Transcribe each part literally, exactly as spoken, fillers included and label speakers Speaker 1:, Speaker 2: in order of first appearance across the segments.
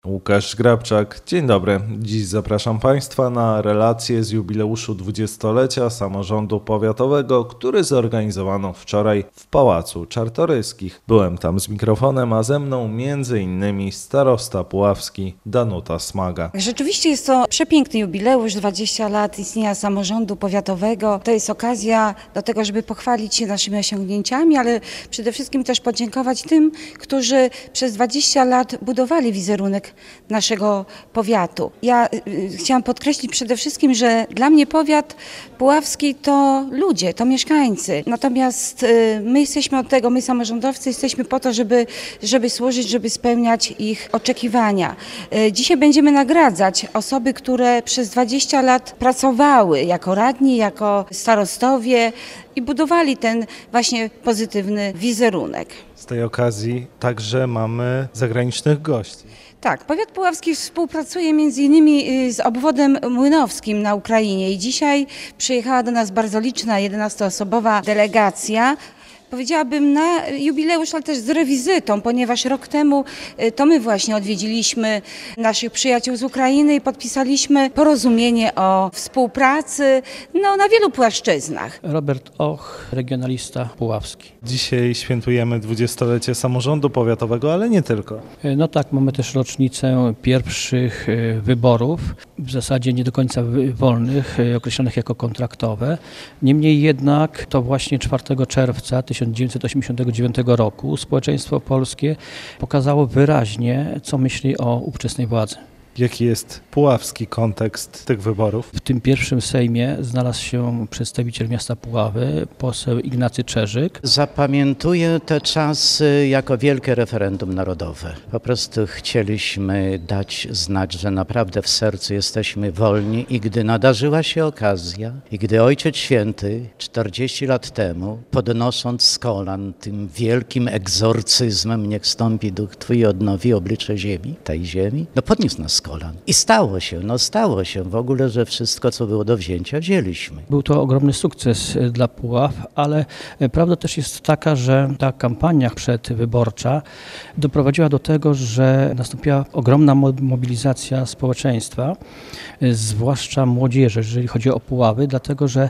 Speaker 1: Łukasz Grabczak, dzień dobry. Dziś zapraszam Państwa na relację z jubileuszu dwudziestolecia samorządu powiatowego, który zorganizowano wczoraj w Pałacu Czartoryskich. Byłem tam z mikrofonem, a ze mną między innymi starosta puławski Danuta Smaga.
Speaker 2: Rzeczywiście jest to przepiękny jubileusz, dwadzieścia lat istnienia samorządu powiatowego. To jest okazja do tego, żeby pochwalić się naszymi osiągnięciami, ale przede wszystkim też podziękować tym, którzy przez dwadzieścia lat budowali wizerunek naszego powiatu. Ja y, chciałam podkreślić przede wszystkim, że dla mnie powiat puławski to ludzie, to mieszkańcy. Natomiast y, my jesteśmy od tego, my samorządowcy jesteśmy po to, żeby, żeby służyć, żeby spełniać ich oczekiwania. Y, dzisiaj będziemy nagradzać osoby, które przez dwadzieścia lat pracowały jako radni, jako starostowie i budowali ten właśnie pozytywny wizerunek.
Speaker 1: Z tej okazji także mamy zagranicznych gości.
Speaker 2: Tak, powiat puławski współpracuje między innymi z obwodem młynowskim na Ukrainie i dzisiaj przyjechała do nas bardzo liczna jedenastoosobowa delegacja. Powiedziałabym na jubileusz, ale też z rewizytą, ponieważ rok temu to my właśnie odwiedziliśmy naszych przyjaciół z Ukrainy i podpisaliśmy porozumienie o współpracy no, na wielu płaszczyznach.
Speaker 3: Robert Och, regionalista puławski.
Speaker 1: Dzisiaj świętujemy dwudziestolecie samorządu powiatowego, ale nie tylko.
Speaker 3: No tak, mamy też rocznicę pierwszych wyborów, w zasadzie nie do końca wolnych, określonych jako kontraktowe. Niemniej jednak to właśnie czwartego czerwca tysiąc dziewięćset osiemdziesiątego dziewiątego roku społeczeństwo polskie pokazało wyraźnie, co myśli o ówczesnej władzy.
Speaker 1: Jaki jest puławski kontekst tych wyborów?
Speaker 3: W tym pierwszym Sejmie znalazł się przedstawiciel miasta Puławy, poseł Ignacy Czerzyk.
Speaker 4: Zapamiętuję te czasy jako wielkie referendum narodowe. Po prostu chcieliśmy dać znać, że naprawdę w sercu jesteśmy wolni i gdy nadarzyła się okazja i gdy Ojciec Święty czterdzieści lat temu, podnosząc z kolan tym wielkim egzorcyzmem niech stąpi duch Twój i odnowi oblicze ziemi, tej ziemi, no podniósł nas z kolan. I stało się, no stało się w ogóle, że wszystko, co było do wzięcia, wzięliśmy.
Speaker 3: Był to ogromny sukces dla Puław, ale prawda też jest taka, że ta kampania przedwyborcza doprowadziła do tego, że nastąpiła ogromna mobilizacja społeczeństwa, zwłaszcza młodzieży, jeżeli chodzi o Puławy, dlatego że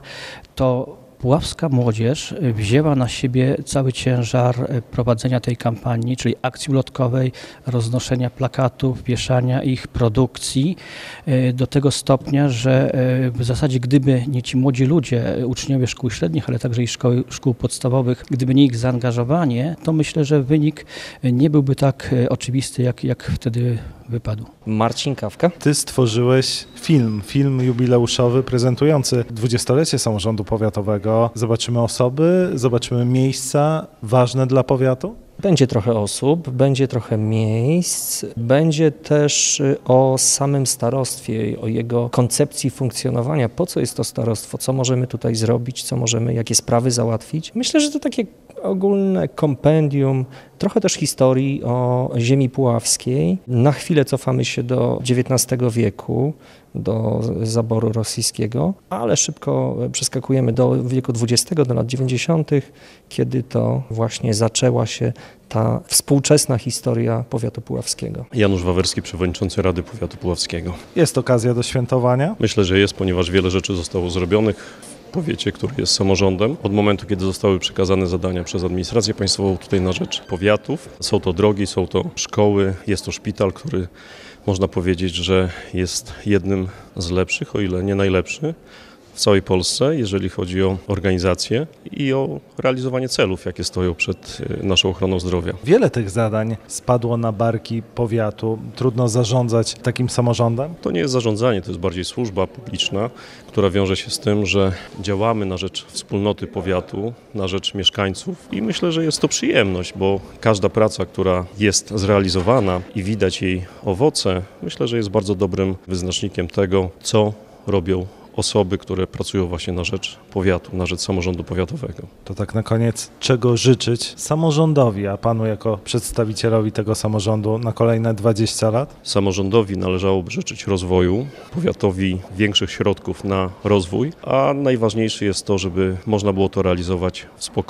Speaker 3: to puławska młodzież wzięła na siebie cały ciężar prowadzenia tej kampanii, czyli akcji ulotkowej, roznoszenia plakatów, wieszania ich, produkcji do tego stopnia, że w zasadzie gdyby nie ci młodzi ludzie, uczniowie szkół średnich, ale także i szkoły, szkół podstawowych, gdyby nie ich zaangażowanie, to myślę, że wynik nie byłby tak oczywisty, jak, jak wtedy wypadł.
Speaker 5: Marcin Kawka.
Speaker 1: Ty stworzyłeś film, film jubileuszowy prezentujący dwudziestolecie samorządu powiatowego. Zobaczymy osoby, zobaczymy miejsca ważne dla powiatu?
Speaker 5: Będzie trochę osób, będzie trochę miejsc, będzie też o samym starostwie, o jego koncepcji funkcjonowania, po co jest to starostwo, co możemy tutaj zrobić, co możemy, jakie sprawy załatwić. Myślę, że to takie ogólne kompendium, trochę też historii o ziemi puławskiej. Na chwilę cofamy się do dziewiętnastego wieku, do zaboru rosyjskiego, ale szybko przeskakujemy do wieku dwudziestego, do lat dziewięćdziesiątych, kiedy to właśnie zaczęła się ta współczesna historia powiatu puławskiego.
Speaker 6: Janusz Wawerski, przewodniczący Rady Powiatu Puławskiego.
Speaker 1: Jest okazja do świętowania?
Speaker 6: Myślę, że jest, ponieważ wiele rzeczy zostało zrobionych w powiecie, który jest samorządem. Od momentu, kiedy zostały przekazane zadania przez administrację państwową tutaj na rzecz powiatów. Są to drogi, są to szkoły, jest to szpital, który można powiedzieć, że jest jednym z lepszych, o ile nie najlepszy w całej Polsce, jeżeli chodzi o organizację i o realizowanie celów, jakie stoją przed naszą ochroną zdrowia.
Speaker 1: Wiele tych zadań spadło na barki powiatu. Trudno zarządzać takim samorządem?
Speaker 6: To nie jest zarządzanie, to jest bardziej służba publiczna, która wiąże się z tym, że działamy na rzecz wspólnoty powiatu, na rzecz mieszkańców i myślę, że jest to przyjemność, bo każda praca, która jest zrealizowana i widać jej owoce, myślę, że jest bardzo dobrym wyznacznikiem tego, co robią osoby, które pracują właśnie na rzecz powiatu, na rzecz samorządu powiatowego.
Speaker 1: To tak na koniec, czego życzyć samorządowi, a panu jako przedstawicielowi tego samorządu na kolejne dwadzieścia lat?
Speaker 6: Samorządowi należałoby życzyć rozwoju, powiatowi większych środków na rozwój, a najważniejsze jest to, żeby można było to realizować w spokoju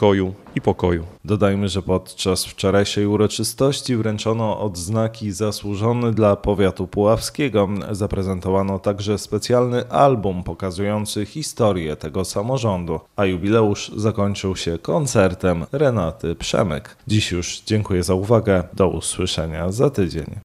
Speaker 6: i pokoju.
Speaker 1: Dodajmy, że podczas wczorajszej uroczystości wręczono odznaki zasłużone dla powiatu puławskiego. Zaprezentowano także specjalny album pokazujący historię tego samorządu, a jubileusz zakończył się koncertem Renaty Przemyk. Dziś już dziękuję za uwagę. Do usłyszenia za tydzień.